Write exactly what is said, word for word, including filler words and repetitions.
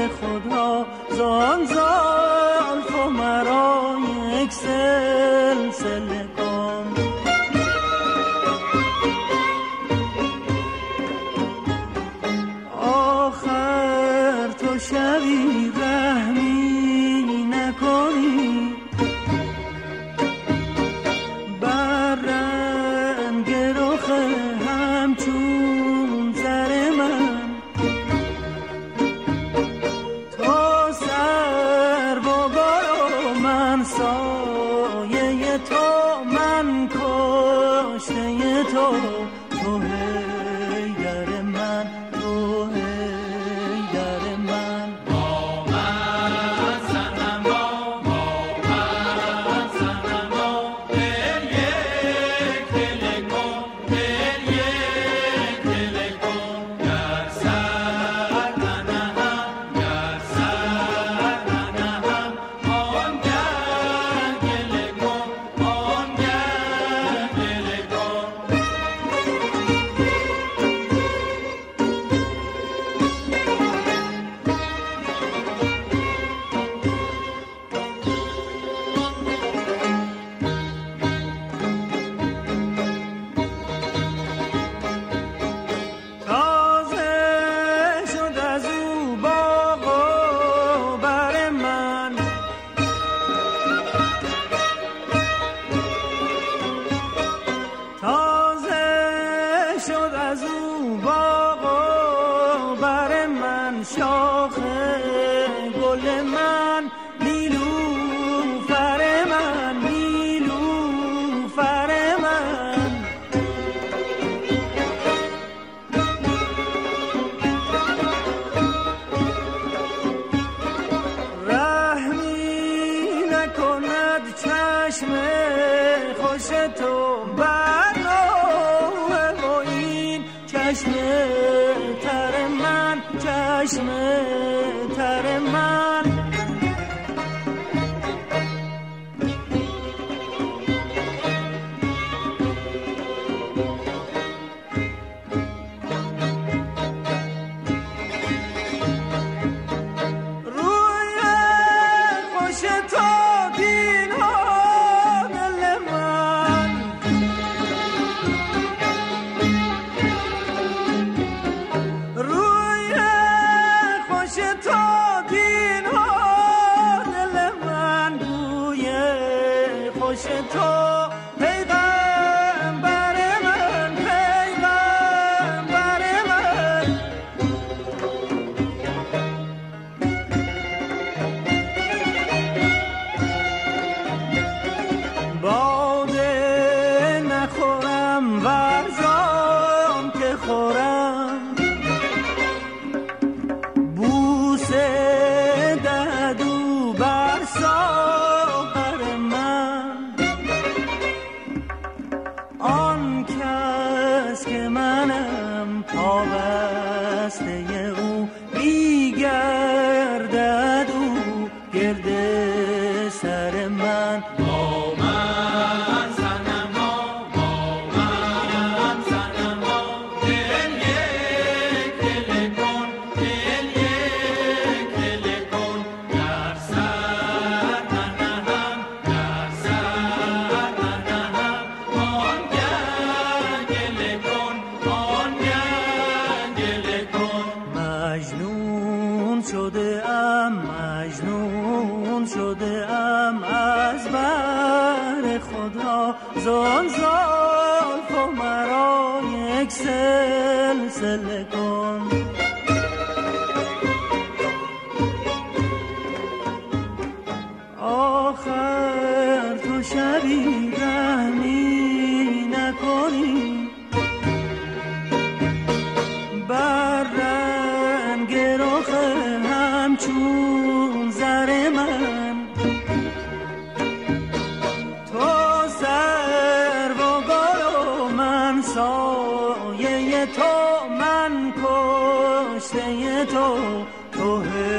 خدا زان زلف و مرا یک سلسله کن. آخر تو شبی رحمی نکنی بر رنگ رخ همچون زر من. تو سر و گل و من سایه تو، من کشته تو، تو حیدر من، تو حیدر من. با من صنما، با من صنما، دل یک دل کن، دل یک دل کن. گر سر ننهم، گر سر ننهم، آنگه گله کن، آنگه گله کن. تازه شد از او باغ و بر من، تازه شد از او باغ و بر من. شاخ گل من، نیلوفر من، نیلوفر من. رحمی نکند چشم خوش تو بر نوح و این چشم تر من، چشم تر من. روی خوش تو دین ها دل من، روی خوش تو دین ها دل من. روی خوش تو پیغمبر من، پیغمبر من. باده نخورم ورزان که خورم، بوسه دهدو بر ساغر من. آن کس که منم پابسته او، بیگردد او گرد سر من. با من صنما، با من صنما، دل یک دل کن، دل یک دل کن. گر سر ننهم، گر سر ننهم، آنگه گله کن، آنگه گله کن. مجنون شده ام، مجنون شده ام از بر خدا زان زلف و مرا یک سلسله کن. آخر تو شبی رحمی نکنی بر رنگ رخ همچون زر من. تو سر و گل و من سایه تو، من کشته تو، تو